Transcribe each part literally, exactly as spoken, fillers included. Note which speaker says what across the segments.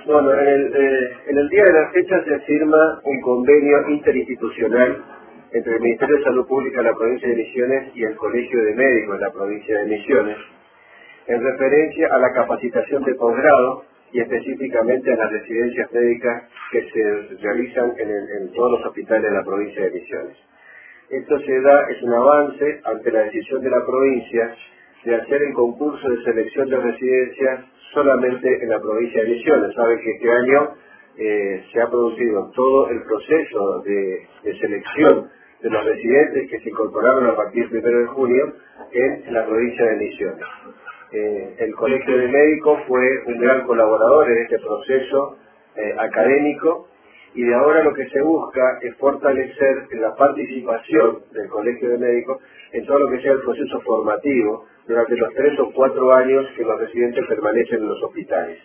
Speaker 1: Bueno, en el, eh, en el día de la fecha se firma un convenio interinstitucional entre el Ministerio de Salud Pública de la provincia de Misiones y el Colegio de Médicos de la provincia de Misiones, en referencia a la capacitación de posgrado y específicamente a las residencias médicas que se realizan en, el, en todos los hospitales de la provincia de Misiones. Esto se da, es un avance ante la decisión de la provincia de hacer el concurso de selección de residencias solamente en la provincia de Misiones. Saben que este año eh, se ha producido todo el proceso de, de selección de los residentes que se incorporaron a partir del primero de junio en la provincia de Misiones. Eh, el Colegio de Médicos fue un gran colaborador en este proceso eh, académico, y de ahora lo que se busca es fortalecer la participación del Colegio de Médicos en todo lo que sea el proceso formativo durante los tres o cuatro años que los residentes permanecen en los hospitales,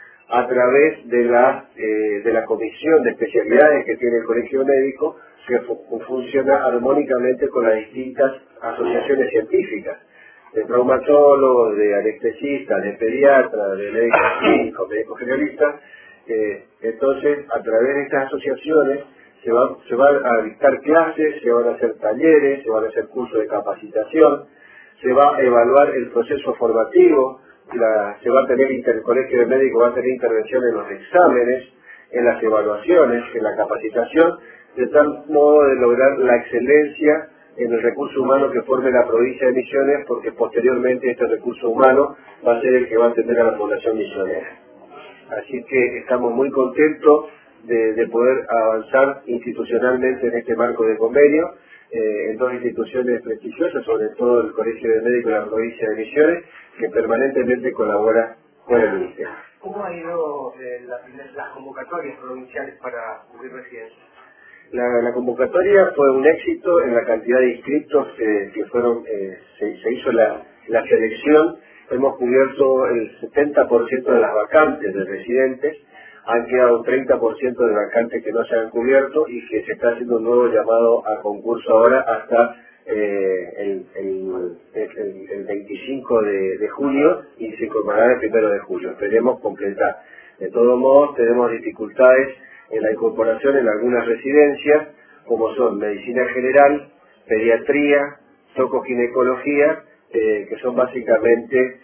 Speaker 1: a través de la, eh, de la comisión de especialidades que tiene el Colegio Médico, que fu funciona armónicamente con las distintas asociaciones científicas, de traumatólogos, de anestesistas, de pediatras, de médicos clínicos, médicos generalistas. Eh, entonces, a través de estas asociaciones se, va, se van a dictar clases, se van a hacer talleres, se van a hacer cursos de capacitación, se va a evaluar el proceso formativo, la, se va a tener, el Colegio de Médicos va a tener intervención en los exámenes, en las evaluaciones, en la capacitación, de tal modo de lograr la excelencia en el recurso humano que forme la provincia de Misiones, porque posteriormente este recurso humano va a ser el que va a atender a la población misionera. Así que estamos muy contentos de, de poder avanzar institucionalmente en este marco de convenio, eh, en dos instituciones prestigiosas, sobre todo el Colegio de Médicos de la provincia de Misiones, que permanentemente colabora con el Ministerio.
Speaker 2: ¿Cómo ha ido eh, la, las convocatorias provinciales para cubrir residencias?
Speaker 1: La, la convocatoria fue un éxito en la cantidad de inscriptos eh, que fueron, eh, se, se hizo la, la selección. Hemos cubierto el setenta por ciento de las vacantes de residentes, han quedado un treinta por ciento de vacantes que no se han cubierto y que se está haciendo un nuevo llamado a concurso ahora hasta eh, el, el, el, el veinticinco de, de julio y se incorporará el primero de julio. Esperemos completar. De todos modos, tenemos dificultades en la incorporación en algunas residencias, como son medicina general, pediatría, tocoginecología, eh, que son básicamente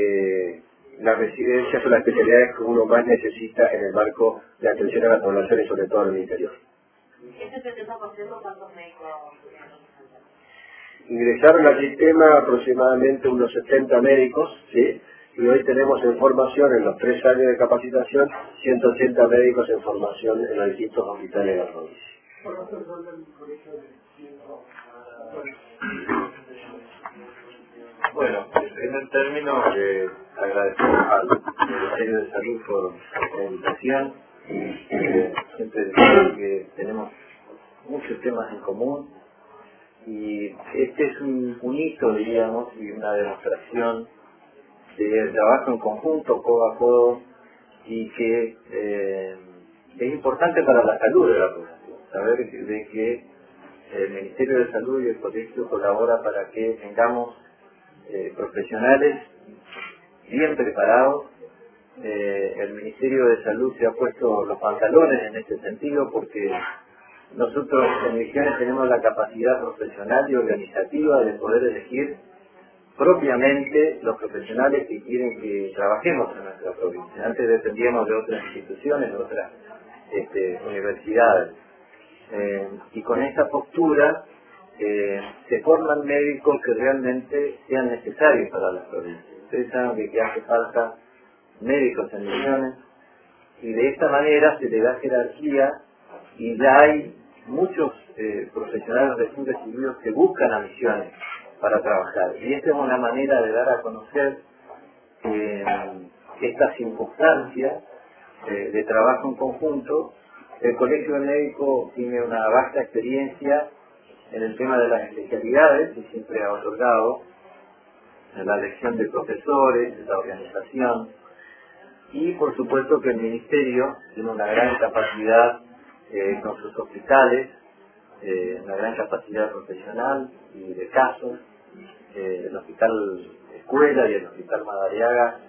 Speaker 1: eh, las residencias o las especialidades que uno más necesita en el marco de atención a la población y sobre todo en el interior.
Speaker 3: ¿Este setenta por ciento cuántos médicos?
Speaker 1: Ingresaron al sistema aproximadamente unos setenta médicos, ¿sí? Y hoy tenemos en formación, en los tres años de capacitación, ciento ochenta médicos en formación en los distintos hospitales de la provincia.
Speaker 4: Bueno, en primer término, eh, agradecemos al Ministerio de Salud por la invitación. Eh, siempre decimos que tenemos muchos temas en común y este es un, un hito, diríamos, y una demostración de trabajo en conjunto, codo a codo, y que eh, es importante para la salud de la población, saber de que el Ministerio de Salud y el Colegio colaboran para que tengamos eh, profesionales bien preparados. Eh, el Ministerio de Salud se ha puesto los pantalones en este sentido porque nosotros en Misiones tenemos la capacidad profesional y organizativa de poder elegir propiamente los profesionales que quieren que trabajemos en nuestra provincia. Antes dependíamos de otras instituciones, de otras este, universidades. Eh, y con esta postura eh, se forman médicos que realmente sean necesarios para las provincias. Ustedes saben que hace falta médicos en Misiones y de esta manera se le da jerarquía y ya hay muchos eh, profesionales recién recibidos que buscan a Misiones para trabajar. Y esta es una manera de dar a conocer eh, esta circunstancia eh, de trabajo en conjunto. El Colegio de Médicos tiene una vasta experiencia en el tema de las especialidades y siempre ha otorgado la elección de profesores, la organización, y por supuesto que el Ministerio tiene una gran capacidad eh, con sus hospitales, eh, una gran capacidad profesional y de casos. Eh, el Hospital Escuela y el Hospital Madariaga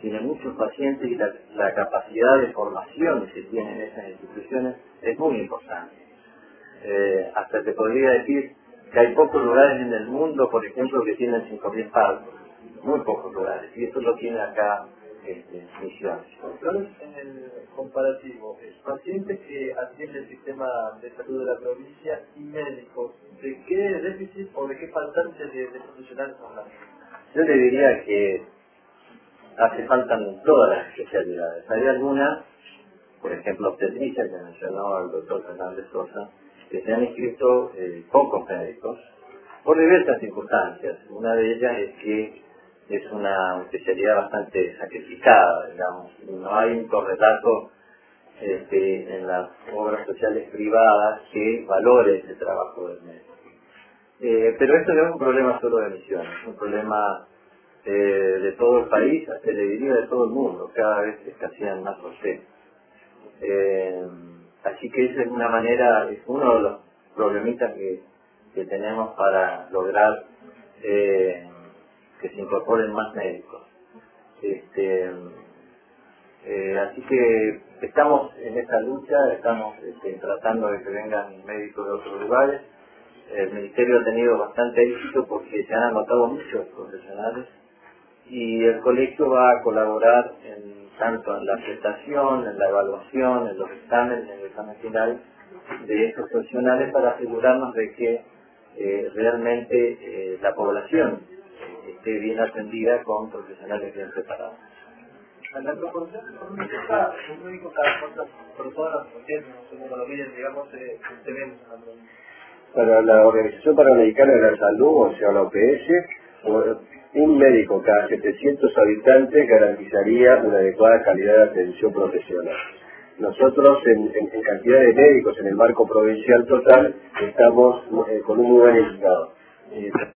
Speaker 4: tiene muchos pacientes y la, la capacidad de formación que tienen esas instituciones es muy importante. Eh, hasta te podría decir que hay pocos lugares en el mundo, por ejemplo, que tienen cinco mil partos, muy pocos lugares, y esto lo tiene acá este, Misiones.
Speaker 5: Entonces, en el comparativo, pacientes que atiende el sistema de salud de la provincia y médicos, ¿de qué déficit o de qué faltante de, de profesionales hablamos?
Speaker 4: Yo le diría que hace falta en todas las especialidades. Hay algunas, por ejemplo, obstetricia, que mencionó el doctor Fernández Sosa, que se han inscrito eh, pocos médicos por diversas circunstancias. Una de ellas es que es una especialidad bastante sacrificada, digamos, y no hay un correlato este, en las obras sociales privadas que valore ese trabajo del médico. Eh, pero esto no es un problema solo de Misiones, es un problema eh, de todo el país, hasta le diría de todo el mundo, cada vez se escasean más docentes. Eh, así que esa es una manera, es uno de los problemitas que, que tenemos para lograr eh, que se incorporen más médicos. Este, eh, así que estamos en esta lucha, estamos este, tratando de que vengan médicos de otros lugares. El Ministerio ha tenido bastante éxito porque se han anotado muchos profesionales y el colegio va a colaborar en, tanto en la prestación, en la evaluación, en los exámenes, en el examen final de estos profesionales para asegurarnos de que eh, realmente eh, la población esté bien atendida con profesionales bien preparados.
Speaker 5: La proporción económica, un médico cada cuántas personas, según lo miden, digamos, eh, tenemos en la provincia.
Speaker 1: Para la Organización Panamericana de la Salud, o sea, la O P S, un médico cada setecientos habitantes garantizaría una adecuada calidad de atención profesional. Nosotros, en, en, en cantidad de médicos en el marco provincial total, estamos eh, con un muy buen indicador. Eh,